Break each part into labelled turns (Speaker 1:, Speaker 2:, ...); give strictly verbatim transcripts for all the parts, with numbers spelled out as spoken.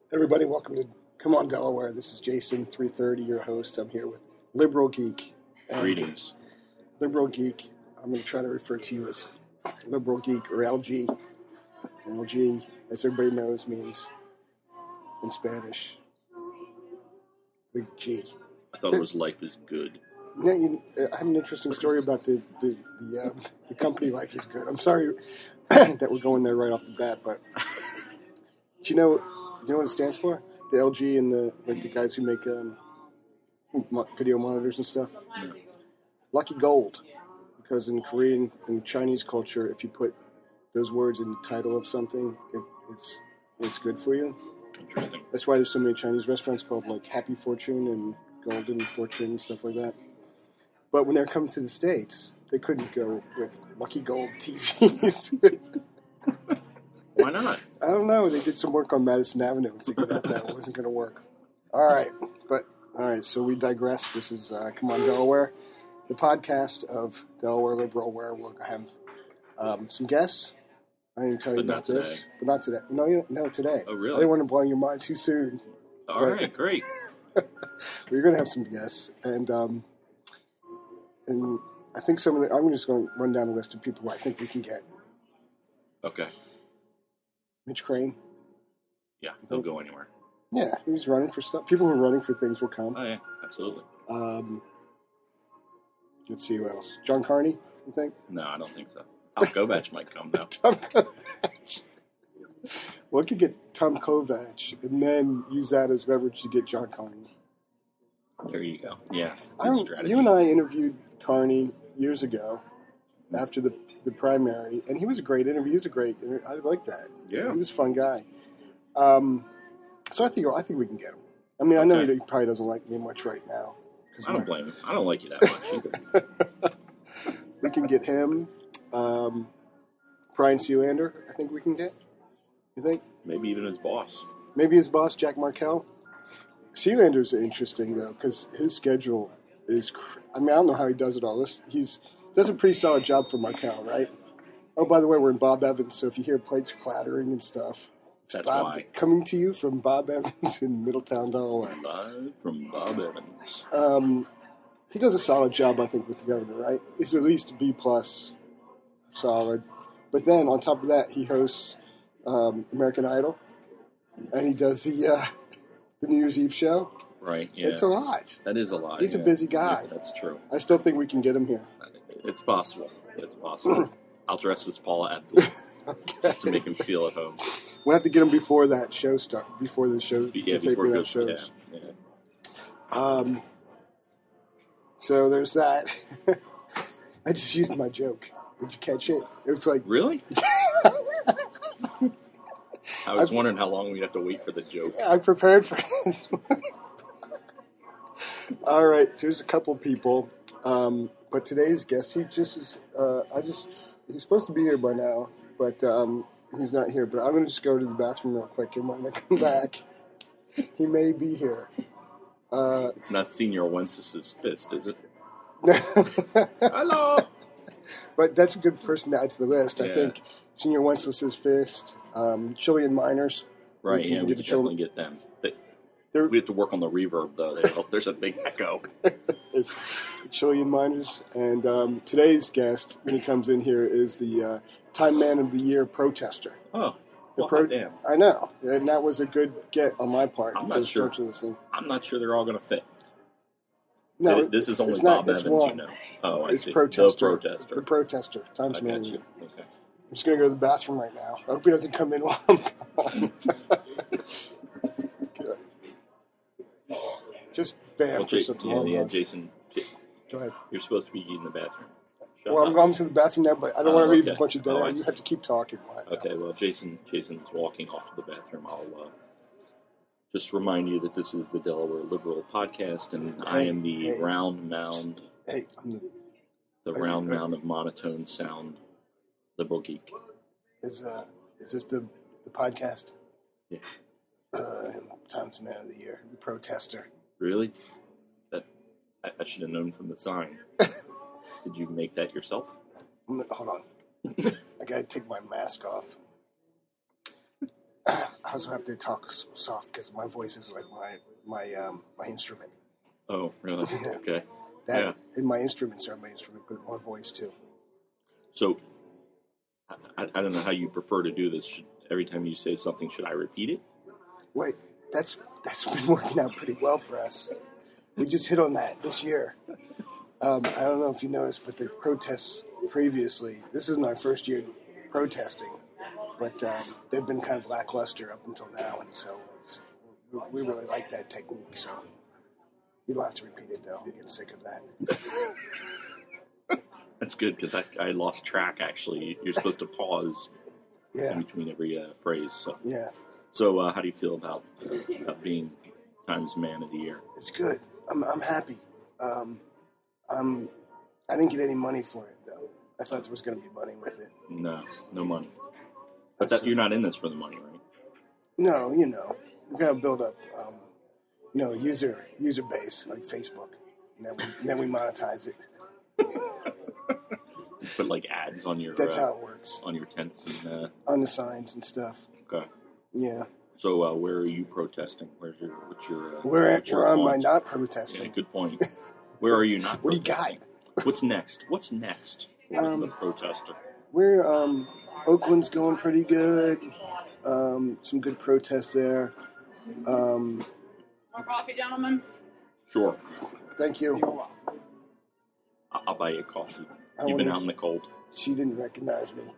Speaker 1: Everybody, welcome to Come On Delaware. This is Jason, three thirty, your host. I'm here with Liberal Geek. And
Speaker 2: Greetings.
Speaker 1: Liberal Geek, I'm going to try to refer to you as Liberal Geek or L G. And L G, as everybody knows, means in Spanish, the G.
Speaker 2: I thought it was life is good.
Speaker 1: Now, you, I have an interesting story about the the the, um, the company Life is Good. I'm sorry that we're going there right off the bat, but do you know you know what it stands for? The L G and the like the guys who make um, video monitors and stuff.
Speaker 2: Yeah.
Speaker 1: Lucky Gold, because in Korean and Chinese culture, if you put those words in the title of something, it, it's it's good for you.
Speaker 2: Interesting.
Speaker 1: That's why there's so many Chinese restaurants called like Happy Fortune and Golden Fortune and stuff like that. But when they're coming to the States, they couldn't go with Lucky Gold T Vs.
Speaker 2: Why not?
Speaker 1: I don't know. They did some work on Madison Avenue and figured out that it wasn't going to work. All right. But, all right, so we digress. This is uh, Come On Delaware, the podcast of Delaware Liberal, where we'll have um, some guests. I didn't tell you
Speaker 2: But
Speaker 1: about
Speaker 2: not
Speaker 1: this.
Speaker 2: today.
Speaker 1: But not today. No, you- no, today.
Speaker 2: Oh, really?
Speaker 1: I didn't want to blow your mind too soon.
Speaker 2: All
Speaker 1: But-
Speaker 2: right, great.
Speaker 1: We're going to have some guests. And, um, and I think some of the, I'm just going to run down a list of people who I think we can get.
Speaker 2: Okay.
Speaker 1: Mitch Crane.
Speaker 2: Yeah, they'll go anywhere.
Speaker 1: Yeah, he's running for stuff. People who are running for things will come.
Speaker 2: Oh, yeah, absolutely.
Speaker 1: Um, let's see who else. John Carney, you think?
Speaker 2: No, I don't think so. Tom Kovacs might come, though.
Speaker 1: Tom Kovacs. Well, we could get Tom Kovacs and then use that as leverage to get John Carney.
Speaker 2: There you go. Yeah,
Speaker 1: I
Speaker 2: good
Speaker 1: don't,
Speaker 2: strategy.
Speaker 1: you and I interviewed Carney years ago after the the primary, and he was a great interview. He was a great interview. I like that.
Speaker 2: Yeah.
Speaker 1: He was a fun guy. Um, so I think I think we can get him. I mean, I know
Speaker 2: Okay.
Speaker 1: he probably doesn't like me much right now.
Speaker 2: I don't blame him. I don't like you that much either.
Speaker 1: We can get him. Um, Brian Sealander, I think we can get. You think?
Speaker 2: Maybe even his boss.
Speaker 1: Maybe his boss, Jack Markell. Sealander's interesting, though, because his schedule is... Cr- I mean, I don't know how he does it all. This, he's does a pretty solid job for Markell, right? Oh, by the way, we're in Bob Evans, so if you hear plates clattering and stuff, it's
Speaker 2: That's
Speaker 1: Bob,
Speaker 2: why.
Speaker 1: coming to you from Bob Evans in Middletown, Delaware.
Speaker 2: Live from Bob Evans.
Speaker 1: Um, he does a solid job, I think, with the governor, right? He's at least B plus solid. But then, on top of that, he hosts um, American Idol, and he does the uh, the New Year's Eve show.
Speaker 2: Right, yeah.
Speaker 1: It's a lot.
Speaker 2: That is a lot.
Speaker 1: He's a
Speaker 2: yeah.
Speaker 1: busy guy.
Speaker 2: Yeah, that's true.
Speaker 1: I still think we can get him here.
Speaker 2: It's possible. It's possible. I'll dress as Paula Abdul
Speaker 1: Okay.
Speaker 2: just to make him feel at home.
Speaker 1: We'll have to get him before that show start. Before the show,
Speaker 2: Yeah,
Speaker 1: the
Speaker 2: before
Speaker 1: taping
Speaker 2: it
Speaker 1: that
Speaker 2: goes.
Speaker 1: shows.
Speaker 2: Yeah, yeah.
Speaker 1: Um, so there's that. I just used my joke. Did you catch it? It's like
Speaker 2: Really? I was
Speaker 1: I've-
Speaker 2: wondering how long we'd have to wait for the joke.
Speaker 1: I prepared for this one. All right, so there's a couple people, um, but today's guest, he just is. Uh, I just he's supposed to be here by now, but um, he's not here. But I'm going to just go to the bathroom real quick, and when I come back, he may be here. Uh,
Speaker 2: It's not Senior Wences's fist, is it?
Speaker 1: but
Speaker 2: Hello!
Speaker 1: that's a good person to add to the list. I
Speaker 2: Yeah.
Speaker 1: think Senior Wenceslas Fist, um, Chilean Miners.
Speaker 2: Right,
Speaker 1: We can
Speaker 2: yeah, we
Speaker 1: get
Speaker 2: could
Speaker 1: the children-
Speaker 2: definitely get them. They,
Speaker 1: They're-
Speaker 2: we have to work on the reverb, though. They, there's a big echo.
Speaker 1: It's the Chilean Miners. And um, today's guest, when he comes in here, is the uh, Time Man of the Year protester.
Speaker 2: Oh,
Speaker 1: The
Speaker 2: well,
Speaker 1: pro-
Speaker 2: damn.
Speaker 1: I know, and that was a good get on my part
Speaker 2: I'm
Speaker 1: for
Speaker 2: not
Speaker 1: the
Speaker 2: sure.
Speaker 1: structure of this thing.
Speaker 2: I'm not sure they're all going to fit.
Speaker 1: No,
Speaker 2: Th- this is only
Speaker 1: it's not,
Speaker 2: Bob
Speaker 1: it's
Speaker 2: Evans,
Speaker 1: one.
Speaker 2: you know. Oh, I
Speaker 1: It's
Speaker 2: see.
Speaker 1: protester.
Speaker 2: The protester.
Speaker 1: The protester.
Speaker 2: I
Speaker 1: Times
Speaker 2: got
Speaker 1: Man.
Speaker 2: you.
Speaker 1: I'm
Speaker 2: Okay.
Speaker 1: just going to go to the bathroom right now. I hope he doesn't come in while I'm gone. Good. Just bam
Speaker 2: Well,
Speaker 1: for
Speaker 2: J-
Speaker 1: something.
Speaker 2: yeah,
Speaker 1: while I'm
Speaker 2: yeah,
Speaker 1: gone.
Speaker 2: Jason, J-
Speaker 1: Go ahead.
Speaker 2: you're supposed to be in the bathroom. Shut
Speaker 1: Well,
Speaker 2: up.
Speaker 1: I'm going to the bathroom now, but I don't
Speaker 2: Oh,
Speaker 1: want to leave
Speaker 2: okay.
Speaker 1: a bunch of dead
Speaker 2: Oh,
Speaker 1: air.
Speaker 2: I
Speaker 1: You
Speaker 2: see.
Speaker 1: have to keep talking.
Speaker 2: Okay, well, Jason, Jason's walking off to the bathroom. I'll uh, just remind you that this is the Delaware Liberal Podcast, and I am the
Speaker 1: Hey, hey.
Speaker 2: round mound,
Speaker 1: Hey, I'm the,
Speaker 2: the
Speaker 1: Hey,
Speaker 2: round
Speaker 1: hey.
Speaker 2: mound of monotone sound liberal geek.
Speaker 1: is uh, is this the the podcast?
Speaker 2: Yeah.
Speaker 1: Uh, Times Man of the Year, the protester.
Speaker 2: Really? That I, I should have known from the sign. Did you make that yourself?
Speaker 1: I'm- Hold on. I gotta take my mask off. I also have to talk s- soft because my voice is like my my um, my instrument.
Speaker 2: Oh, really?
Speaker 1: Yeah.
Speaker 2: Okay.
Speaker 1: That
Speaker 2: Yeah.
Speaker 1: and my instruments are my instrument, but my voice too.
Speaker 2: So, I, I don't know how you prefer to do this. Should, every time you say something, should I repeat it?
Speaker 1: Wait, that's that's been working out pretty well for us. We just hit on that this year. Um, I don't know if you noticed, but the protests previously, this isn't our first year protesting, but um, they've been kind of lackluster up until now, and so it's, we we really like that technique. So you don't have to repeat it, though. I'm getting sick of that.
Speaker 2: That's good because I, I lost track. Actually, you're supposed to pause
Speaker 1: Yeah,
Speaker 2: in between every uh, phrase. So,
Speaker 1: yeah,
Speaker 2: so uh, how do you feel about about being Times Man of the Year?
Speaker 1: it's good. I'm I'm happy. Um, I'm I didn't get any money for it, though. I thought there was going to be money with it.
Speaker 2: No, no money. But
Speaker 1: That's
Speaker 2: that, you're not in this for the money, right?
Speaker 1: No, you know, we gotta build up, um, you know, user user base like Facebook, and then we, and then we monetize it.
Speaker 2: You put like ads on your
Speaker 1: That's
Speaker 2: uh,
Speaker 1: how it works
Speaker 2: on your tents and uh,
Speaker 1: on the signs and stuff.
Speaker 2: okay.
Speaker 1: Yeah,
Speaker 2: So uh, where are you protesting? Where's your what's your uh,
Speaker 1: we're
Speaker 2: what's your
Speaker 1: we're on my
Speaker 2: launch?
Speaker 1: not
Speaker 2: Yeah,
Speaker 1: protesting.
Speaker 2: good point. Where are you not?
Speaker 1: What do you
Speaker 2: protesting?
Speaker 1: got?
Speaker 2: What's next? What's next? for
Speaker 1: Um,
Speaker 2: the protester.
Speaker 1: We're um, Oakland's going pretty good. Um, some good protests there. Um,
Speaker 3: More coffee, gentlemen?
Speaker 2: Sure,
Speaker 1: thank you.
Speaker 2: I- I'll buy you a coffee.
Speaker 1: I
Speaker 2: You've been
Speaker 1: wonder
Speaker 2: out
Speaker 1: if
Speaker 2: in the cold.
Speaker 1: She didn't recognize me.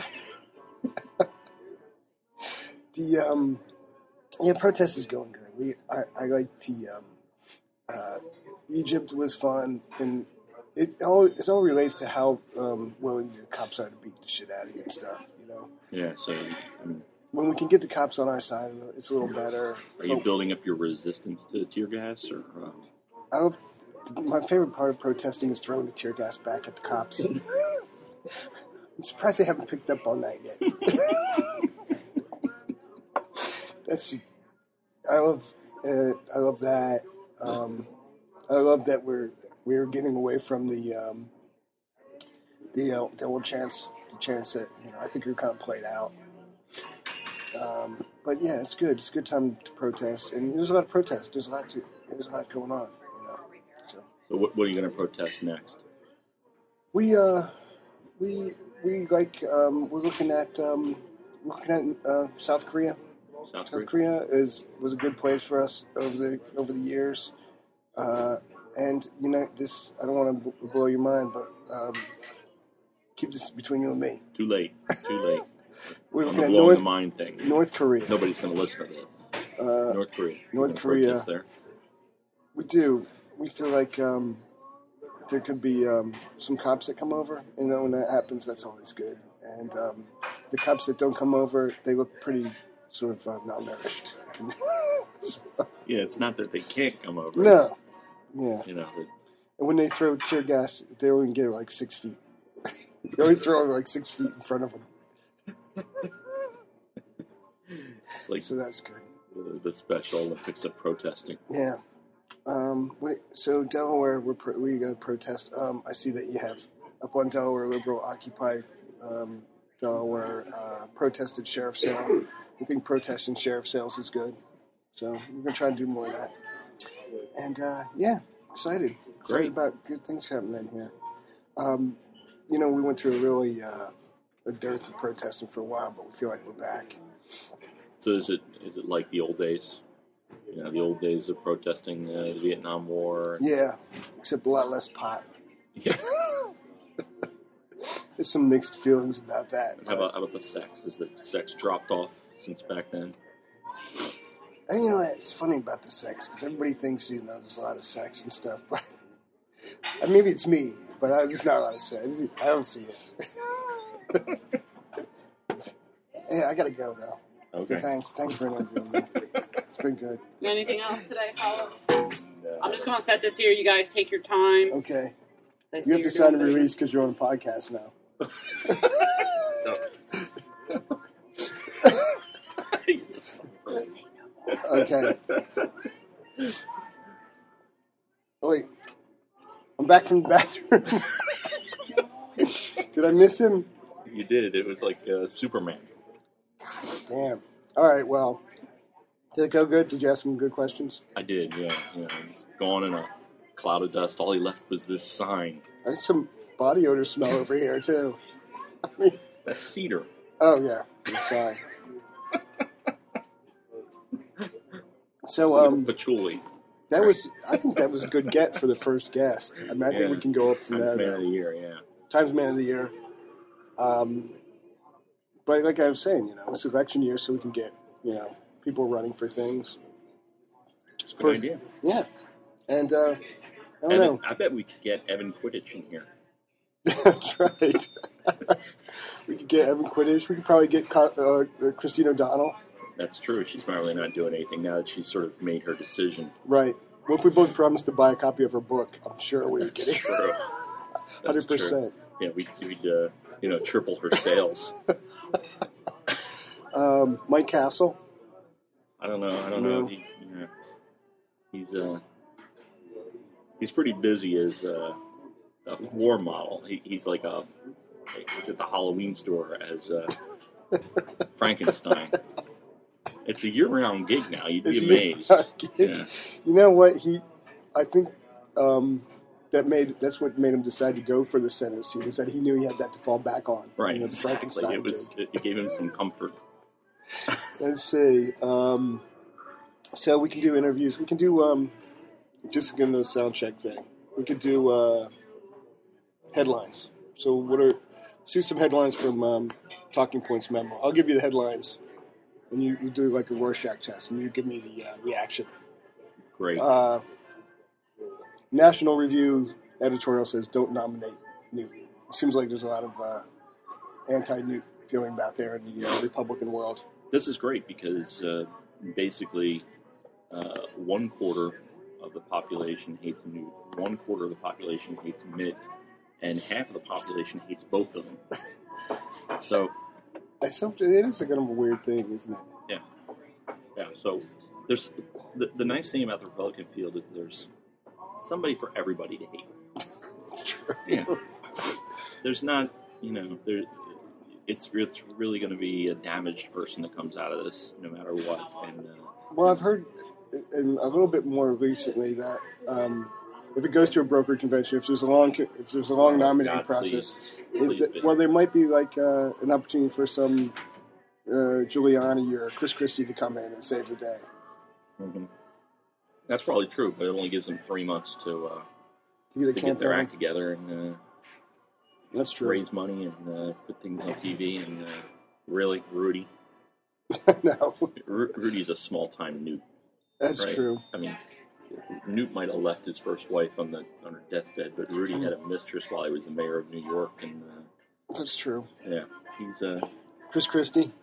Speaker 1: the um, yeah, protest is going good. We I, I like the um, uh, Egypt was fun, and it all it all relates to how um, willing the cops are to beat the shit out of you and stuff. You know,
Speaker 2: Yeah. So, I mean,
Speaker 1: when we can get the cops on our side, it's a little better.
Speaker 2: are you
Speaker 1: But
Speaker 2: building up your resistance to tear gas, or um,
Speaker 1: I love, my favorite part of protesting is throwing the tear gas back at the cops. I'm surprised they haven't picked up on that yet. That's I love uh, I love that. Um, I love that we're we're getting away from the um, the uh, the old chance the chance that you know I think we're kind of played out. Um, but yeah, it's good. It's a good time to protest, and there's a lot of protests. There's a lot to there's a lot going on. You know? So
Speaker 2: so what, what are you going to protest next?
Speaker 1: we uh we we like um, we're looking at um, looking at uh, South Korea.
Speaker 2: South
Speaker 1: South
Speaker 2: Korea?
Speaker 1: Korea is was a good place for us over the over the years, uh, and you know this. I don't want to blow your mind, but um, keep this between you and me.
Speaker 2: Too late. Too late.
Speaker 1: We're
Speaker 2: On
Speaker 1: looking
Speaker 2: the
Speaker 1: at
Speaker 2: blowing
Speaker 1: North
Speaker 2: the mind thing.
Speaker 1: North Korea.
Speaker 2: Nobody's going to listen to this.
Speaker 1: Uh,
Speaker 2: North Korea.
Speaker 1: North
Speaker 2: You gonna
Speaker 1: Korea.
Speaker 2: protest there?
Speaker 1: we do. We feel like um, there could be um, some cops that come over. You know, when that happens, that's always good. And um, the cops that don't come over, they look pretty sort of uh, malnourished. So,
Speaker 2: Yeah, it's not that they can't come over.
Speaker 1: no. Yeah.
Speaker 2: It's, you know, that
Speaker 1: And when they throw tear gas, they only get like six feet. They only throw it like six feet in front of them.
Speaker 2: it's like
Speaker 1: So that's good.
Speaker 2: the, the Special Olympics of protesting.
Speaker 1: Yeah. Um, what, so Delaware, we're pro, we got to protest. Um, I see that you have up on Delaware Liberal Occupy um, Delaware uh, protested sheriff sale. We think protesting sheriff sales is good. So we're gonna try to do more of that. And uh, yeah, excited.
Speaker 2: Great.
Speaker 1: Excited about good things happening here. Um, you know, we went through a really uh, a dearth of protesting for a while, but we feel like we're back.
Speaker 2: So is it is it like the old days? You know, the old days of protesting uh, the Vietnam War. And,
Speaker 1: Yeah, except a lot less pot.
Speaker 2: yeah.
Speaker 1: There's some mixed feelings about that.
Speaker 2: How about how about the sex? Is the sex dropped off since back then?
Speaker 1: And you know, it's funny about the sex because everybody thinks you know there's a lot of sex and stuff, but and maybe it's me, but I, there's not a lot of sex. I don't see it. Yeah, I gotta go though.
Speaker 2: Okay.
Speaker 1: So thanks, thanks for interviewing me. It's been good.
Speaker 3: Anything else today, Paula?
Speaker 2: No.
Speaker 3: I'm just going to set this here. You guys take your time.
Speaker 1: Okay,
Speaker 3: I see
Speaker 1: you have
Speaker 3: you're
Speaker 1: to sign a
Speaker 3: doing
Speaker 1: release because you're on a podcast now. Okay. Oh, wait, I'm back from the bathroom. Did I miss him?
Speaker 2: You did. It was like uh, Superman.
Speaker 1: Damn. All right, well, did it go good? Did you ask some good questions?
Speaker 2: I did, yeah. You know, he's gone in a cloud of dust. All he left was this sign.
Speaker 1: There's some body odor smell over here, too. I mean,
Speaker 2: That's cedar.
Speaker 1: oh, yeah. I'm sorry. So, um,
Speaker 2: Patchouli.
Speaker 1: that was, I think that was a good get for the first guest. I mean, I think
Speaker 2: Yeah.
Speaker 1: we can go up from
Speaker 2: Times
Speaker 1: there.
Speaker 2: Man
Speaker 1: though.
Speaker 2: of the Year, yeah.
Speaker 1: Times Man of the Year. Um, but like I was saying, you know, it's election year, so we can get, you know, people running for things.
Speaker 2: It's a good idea.
Speaker 1: Yeah. And, uh, I don't
Speaker 2: Evan,
Speaker 1: know.
Speaker 2: I bet we could get Evan Quidditch in here.
Speaker 1: That's right. We could get Evan Quidditch. We could probably get uh, Christine O'Donnell.
Speaker 2: That's true. She's probably not doing anything now that she's sort of made her decision.
Speaker 1: Right. Well, if we both promised to buy a copy of her book, I'm sure we would
Speaker 2: That's
Speaker 1: get it.
Speaker 2: true.
Speaker 1: one
Speaker 2: That's
Speaker 1: hundred percent.
Speaker 2: true. Yeah, we, we'd, uh, you know, triple her sales.
Speaker 1: Um, Mike Castle.
Speaker 2: I don't know. I don't know.
Speaker 1: No.
Speaker 2: He, yeah. He's uh, he's pretty busy as uh, a floor model. He, he's like a he's at the Halloween store as uh, Frankenstein. It's a year-round gig now. You'd be
Speaker 1: Is he-
Speaker 2: amazed. Yeah.
Speaker 1: You know what? He, I think um, that made that's what made him decide to go for the Senate seat. Is that he knew he had that to fall back on.
Speaker 2: Right.
Speaker 1: You know, the
Speaker 2: Exactly.
Speaker 1: Frankenstein
Speaker 2: It was.
Speaker 1: gig.
Speaker 2: It gave him some comfort.
Speaker 1: Let's see. Um, so we can do interviews. We can do um, just again the sound check thing. We could do uh, headlines. So what are? Let's do some headlines from um, Talking Points memo. I'll give you the headlines, and you, you do like a Rorschach test, and you give me the uh, reaction.
Speaker 2: Great.
Speaker 1: Uh, National Review editorial says don't nominate Newt. It seems like there's a lot of uh, anti-Newt feeling out there in the uh, Republican world.
Speaker 2: This is great because uh, basically uh, one quarter of the population hates Newt, one quarter of the population hates Mitt, and half of the population hates both of them. So,
Speaker 1: It's something, it is a kind of a weird thing, isn't it?
Speaker 2: yeah. Yeah, so there's the, the nice thing about the Republican field is there's somebody for everybody to hate.
Speaker 1: It's true.
Speaker 2: Yeah. There's not, you know, there. It's it's really going to be a damaged person that comes out of this, no matter what. And uh,
Speaker 1: Well, I've heard and a little bit more recently that um, if it goes to a broker convention, if there's a long if there's a long nominating
Speaker 2: God,
Speaker 1: process,
Speaker 2: please, please
Speaker 1: it,
Speaker 2: be.
Speaker 1: well, there might be like uh, an opportunity for some uh, Giuliani or Chris Christie to come in and save the day.
Speaker 2: Mhm. That's probably true, but it only gives them three months to uh,
Speaker 1: To get a
Speaker 2: to get their
Speaker 1: campaign.
Speaker 2: act together and uh,
Speaker 1: That's true.
Speaker 2: raise money and uh, put things on T V. And uh, really, Rudy,
Speaker 1: No,
Speaker 2: Ru- Rudy's a small time Newt.
Speaker 1: that's
Speaker 2: Right.
Speaker 1: true.
Speaker 2: I mean, Newt might have left his first wife on the on her deathbed, but Rudy had a mistress while he was the mayor of New York, and uh,
Speaker 1: That's true.
Speaker 2: yeah, he's uh,
Speaker 1: Chris Christie.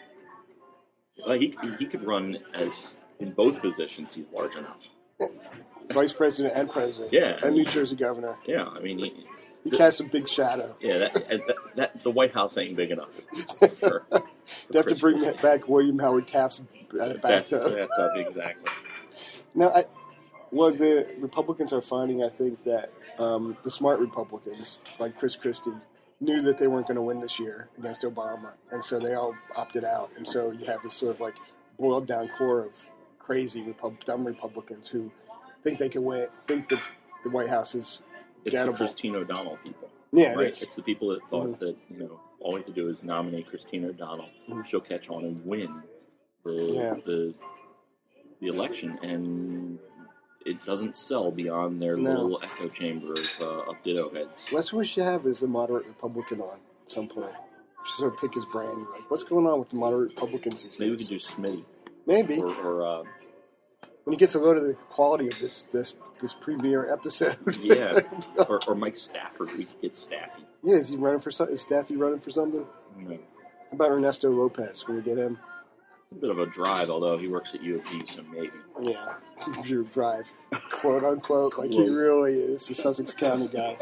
Speaker 2: well, he he could run as in both positions. He's large enough.
Speaker 1: Vice President and President.
Speaker 2: Yeah.
Speaker 1: And New Jersey Governor.
Speaker 2: Yeah, I mean, he,
Speaker 1: He casts a big shadow.
Speaker 2: yeah, that, that, that the White House ain't big enough. For, for
Speaker 1: They have to
Speaker 2: Chris
Speaker 1: bring
Speaker 2: Christie.
Speaker 1: back William Howard Taft's uh,
Speaker 2: That's,
Speaker 1: bathtub.
Speaker 2: that's up, exactly.
Speaker 1: Now, I, well, the Republicans are finding, I think, that um, the smart Republicans, like Chris Christie, knew that they weren't going to win this year against Obama, and so they all opted out. And so you have this sort of like boiled down core of crazy, Repub- dumb Republicans who think they can win, think that the White House is
Speaker 2: It's the
Speaker 1: gettable.
Speaker 2: Christine O'Donnell people.
Speaker 1: Yeah, it
Speaker 2: right?
Speaker 1: is.
Speaker 2: It's the people that thought
Speaker 1: Mhm.
Speaker 2: that, you know, all we have to do is nominate Christine O'Donnell.
Speaker 1: Mhm.
Speaker 2: She'll catch on and win the,
Speaker 1: Yeah.
Speaker 2: the the election, and it doesn't sell beyond their
Speaker 1: No.
Speaker 2: little echo chamber of, uh, of ditto heads.
Speaker 1: That's what we should have is a moderate Republican on at some point. Just sort of pick his brain. Like, what's going on with the moderate Republicans these
Speaker 2: Maybe we
Speaker 1: days?
Speaker 2: could do Smitty.
Speaker 1: Maybe.
Speaker 2: Or, or uh,
Speaker 1: When he gets a load of the quality of this this this premiere episode.
Speaker 2: yeah, or, or Mike Stafford. We could get Staffy.
Speaker 1: Yeah, is he running for something? Is Staffy running for something?
Speaker 2: You know,
Speaker 1: How about Ernesto Lopez? Can we get him?
Speaker 2: it's a bit of a drive, although he works at U of P, so maybe.
Speaker 1: Yeah, your drive, quote unquote, like he
Speaker 2: Quote.
Speaker 1: really is a Sussex County guy.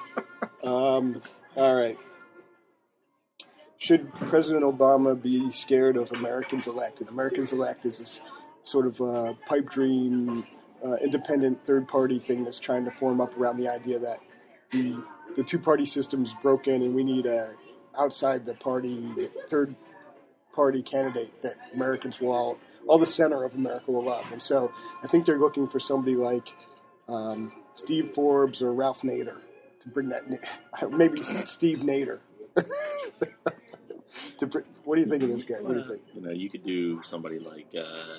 Speaker 1: Um, all right. Should President Obama be scared of Americans elected? Americans elect is this sort of uh, pipe dream, uh, independent third party thing that's trying to form up around the idea that the the two party system is broken and we need a outside the party third party candidate that Americans will all, all the center of America will love. And so I think they're looking for somebody like um, Steve Forbes or Ralph Nader to bring that, maybe Steve Nader. to, what do you think of this guy? What do you think?
Speaker 2: You know, you could do somebody like uh,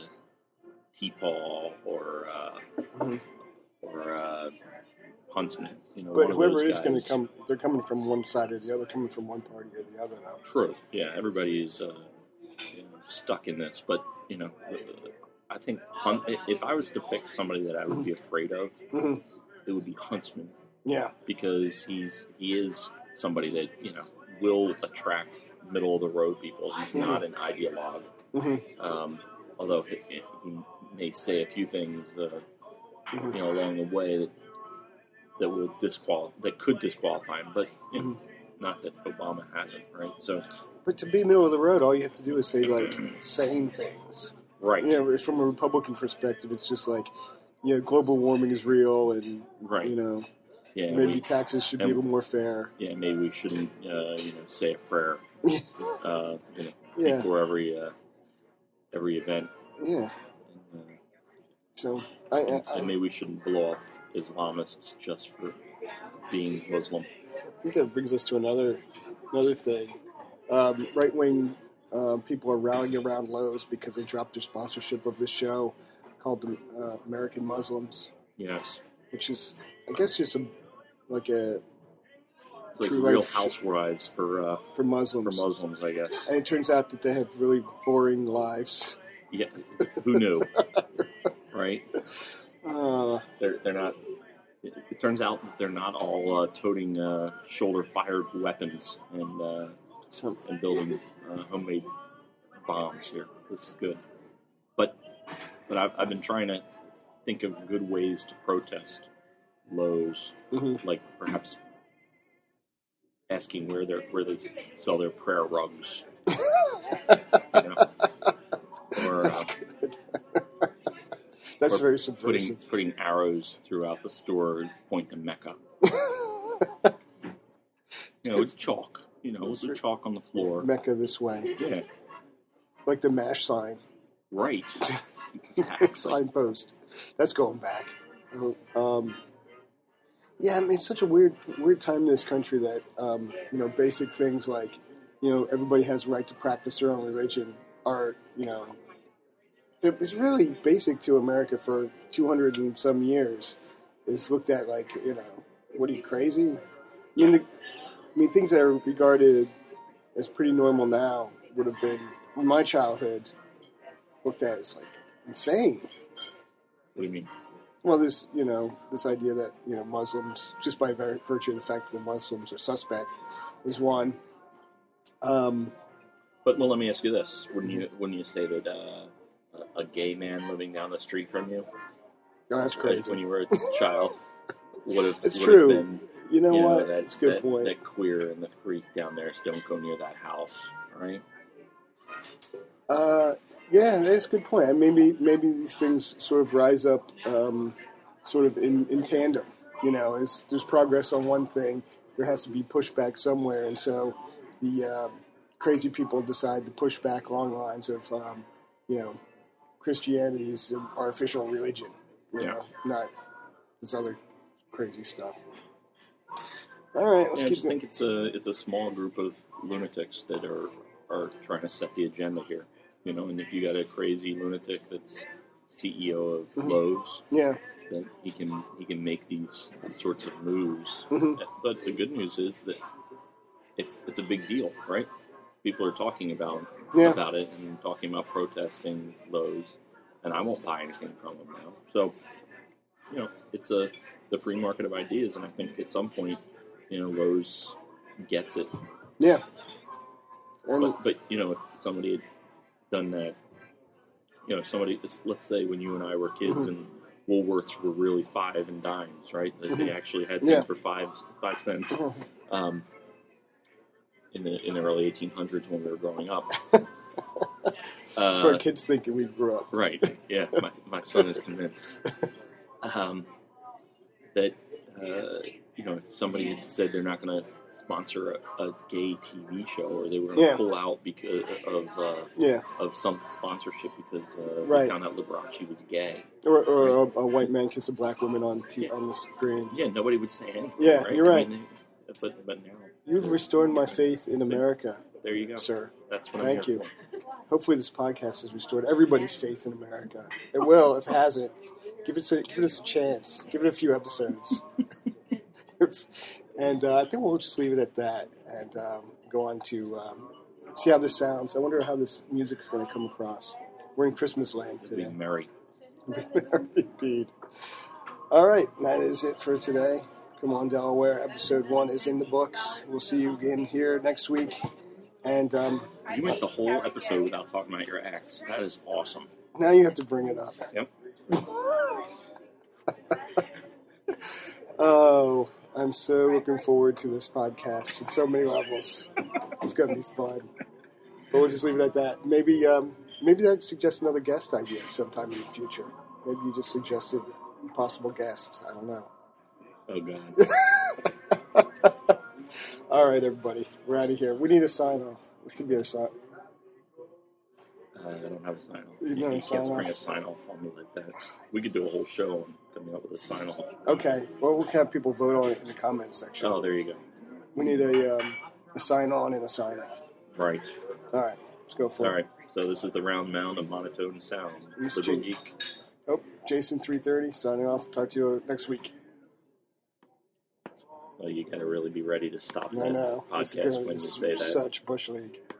Speaker 2: T-Paul or uh,
Speaker 1: Mm-hmm.
Speaker 2: or uh, Huntsman. You know,
Speaker 1: But
Speaker 2: one of
Speaker 1: whoever
Speaker 2: those
Speaker 1: is going
Speaker 2: guys.
Speaker 1: to come, they're coming from one side or the other, coming from one party or the other now.
Speaker 2: True. Yeah, everybody is uh, you know, stuck in this. But, you know, uh, I think Hunt, if I was to pick somebody that I would be afraid of,
Speaker 1: Mm-hmm.
Speaker 2: it would be Huntsman.
Speaker 1: Yeah.
Speaker 2: Because he's he is somebody that, you know, will attract middle of the road people. He's
Speaker 1: Mm-hmm.
Speaker 2: not an ideologue.
Speaker 1: Mm-hmm.
Speaker 2: Um, although he, he may say a few things, uh,
Speaker 1: Mm-hmm.
Speaker 2: you know, along the way that that will disqual that could disqualify him, but you know,
Speaker 1: Mm-hmm.
Speaker 2: not that Obama hasn't, right? So,
Speaker 1: But to be middle of the road, all you have to do is say, like, sane things.
Speaker 2: right,
Speaker 1: You know, from a Republican perspective, it's just like, you know, global warming is real and,
Speaker 2: right,
Speaker 1: you know,
Speaker 2: yeah,
Speaker 1: maybe
Speaker 2: we,
Speaker 1: taxes should be a
Speaker 2: and-
Speaker 1: little more fair.
Speaker 2: yeah, maybe we shouldn't, uh, you know, say a prayer, uh, you know,
Speaker 1: Yeah.
Speaker 2: before every uh, every event.
Speaker 1: Yeah.
Speaker 2: Uh,
Speaker 1: So, I, I,
Speaker 2: and,
Speaker 1: I
Speaker 2: and maybe we shouldn't blow up Islamists just for being Muslim.
Speaker 1: think that brings us to another another thing. Um, right-wing uh, people are rallying around Lowe's because they dropped their sponsorship of this show called the uh, American Muslims,
Speaker 2: Yes,
Speaker 1: which is, I guess, just a, like a
Speaker 2: it's like
Speaker 1: True
Speaker 2: Real
Speaker 1: life.
Speaker 2: Housewives for uh,
Speaker 1: for Muslims.
Speaker 2: for Muslims, I guess.
Speaker 1: And it turns out that they have really boring lives.
Speaker 2: Yeah, who knew, right?
Speaker 1: Uh,
Speaker 2: They're they're not. It, it turns out that they're not all uh, toting uh, shoulder-fired weapons and uh,
Speaker 1: so,
Speaker 2: and building uh, homemade bombs here. This is good, but but I've I've been trying to think of good ways to protest Lowe's,
Speaker 1: mhm.
Speaker 2: like perhaps asking where they where they sell their prayer rugs, you know, or
Speaker 1: That's
Speaker 2: uh,
Speaker 1: good. That's
Speaker 2: or
Speaker 1: very
Speaker 2: putting
Speaker 1: subversive.
Speaker 2: putting arrows throughout the store and point to Mecca. You know, with chalk. You know, with the chalk on the floor.
Speaker 1: Mecca this way.
Speaker 2: Yeah,
Speaker 1: Like the MASH sign.
Speaker 2: right. Exactly.
Speaker 1: Signpost. That's going back. Um, yeah, I mean, it's such a weird, weird time in this country that um, you know, basic things like, you know, everybody has a right to practice their own religion are, you know, it was really basic to America for two hundred and some years. It's looked at like, you know, what are you, crazy? I mean, the, I mean, things that are regarded as pretty normal now would have been, in my childhood, looked at as like insane.
Speaker 2: What do you mean?
Speaker 1: Well, this, you know, this idea that, you know, Muslims, just by vir- virtue of the fact that they're Muslims are suspect, is one. Um,
Speaker 2: But well, let me ask you this: Wouldn't you wouldn't you say that uh, a, a gay man living down the street from you,
Speaker 1: oh, that's
Speaker 2: right,
Speaker 1: crazy.
Speaker 2: when you were a child, would have
Speaker 1: It's
Speaker 2: would
Speaker 1: true.
Speaker 2: have been,
Speaker 1: You know
Speaker 2: you know,
Speaker 1: what?
Speaker 2: that,
Speaker 1: It's a good
Speaker 2: that,
Speaker 1: point.
Speaker 2: that queer and the freak down there, so don't go near that house, right?
Speaker 1: Uh, yeah, that's a good point. And maybe maybe these things sort of rise up, um, sort of in, in tandem. You know, as there's progress on one thing, there has to be pushback somewhere, and so the uh, crazy people decide to push back along the lines of, um, you know, Christianity is our official religion. You
Speaker 2: Yeah.
Speaker 1: know, not this other crazy stuff. All right, let's
Speaker 2: Yeah, I
Speaker 1: keep
Speaker 2: just
Speaker 1: it.
Speaker 2: think it's a it's a small group of lunatics that are are trying to set the agenda here, you know. And if you got a crazy lunatic that's C E O of
Speaker 1: Mhm.
Speaker 2: Lowe's,
Speaker 1: Yeah.
Speaker 2: then he can he can make these sorts of moves.
Speaker 1: Mhm.
Speaker 2: But the good news is that it's it's a big deal, right? People are talking about
Speaker 1: Yeah.
Speaker 2: about it and talking about protesting Lowe's, and I won't buy anything from them now. So, you know, it's a the free market of ideas, and I think at some point, you know, Lowe's gets it.
Speaker 1: Yeah. And
Speaker 2: But but you know, if somebody had done that, you know, somebody, let's say when you and I were kids
Speaker 1: Mhm.
Speaker 2: and Woolworths were really five and dimes, right? That they
Speaker 1: Mhm.
Speaker 2: actually had things
Speaker 1: Yeah.
Speaker 2: for five five cents. Um, in the in the early eighteen hundreds when we were growing up.
Speaker 1: that's what
Speaker 2: Uh,
Speaker 1: kids think that we grew up.
Speaker 2: right. Yeah. My my son is convinced um, that uh, you know, if somebody had said they're not going to sponsor a, a gay T V show, or they were going to
Speaker 1: Yeah.
Speaker 2: pull out because of uh,
Speaker 1: Yeah.
Speaker 2: of some sponsorship because uh,
Speaker 1: Right.
Speaker 2: they found out Liberace was gay.
Speaker 1: Or, or a, a white man kiss a black woman on t- on the screen.
Speaker 2: Yeah, nobody would say anything.
Speaker 1: Yeah,
Speaker 2: right?
Speaker 1: you're
Speaker 2: I
Speaker 1: right.
Speaker 2: mean, they- but but now
Speaker 1: You've restored my faith in America,
Speaker 2: there you go,
Speaker 1: sir.
Speaker 2: That's what
Speaker 1: Thank
Speaker 2: I'm here
Speaker 1: you.
Speaker 2: for.
Speaker 1: Hopefully this podcast has restored everybody's faith in America. It will. If it hasn't, give it a, give us a chance. Give it a few episodes. And uh, I think we'll just leave it at that and um, go on to um, see how this sounds. I wonder how this music's going to come across. We're in Christmas land
Speaker 2: To be
Speaker 1: today.
Speaker 2: merry.
Speaker 1: Indeed. All right, that is it for today. Come on, Delaware. Episode one is in the books. We'll see you again here next week. And um,
Speaker 2: You went the whole episode without talking about your ex. That is awesome.
Speaker 1: now you have to bring it up.
Speaker 2: Yep.
Speaker 1: Oh, I'm so looking forward to this podcast on so many levels. It's going to be fun. But we'll just leave it at that. Maybe um, maybe that suggests another guest idea sometime in the future. Maybe you just suggested possible guests. I don't know.
Speaker 2: Oh God.
Speaker 1: All right, everybody. We're out of here. We need a sign off. We should be our sign.
Speaker 2: Uh, I don't have a sign off.
Speaker 1: You
Speaker 2: You,
Speaker 1: don't
Speaker 2: you
Speaker 1: have
Speaker 2: can't
Speaker 1: sign
Speaker 2: spring
Speaker 1: off.
Speaker 2: a sign off on me like that. We could do a whole show on coming up with a sign off.
Speaker 1: Okay. Well, we can have people vote on it in the comments section.
Speaker 2: Oh, there you go.
Speaker 1: We need a, um, a sign on and a sign off.
Speaker 2: Right.
Speaker 1: All right. Let's go for
Speaker 2: All
Speaker 1: it.
Speaker 2: right. So this is the round mound of monotone sound.
Speaker 1: Mister
Speaker 2: Liberal
Speaker 1: G.
Speaker 2: Geek.
Speaker 1: Oh, Jason three thirty signing off. Talk to you next week.
Speaker 2: Well, you got to really be ready to stop
Speaker 1: I
Speaker 2: that
Speaker 1: know. This is
Speaker 2: podcast
Speaker 1: gonna
Speaker 2: when
Speaker 1: be
Speaker 2: you say that.
Speaker 1: such Bush League.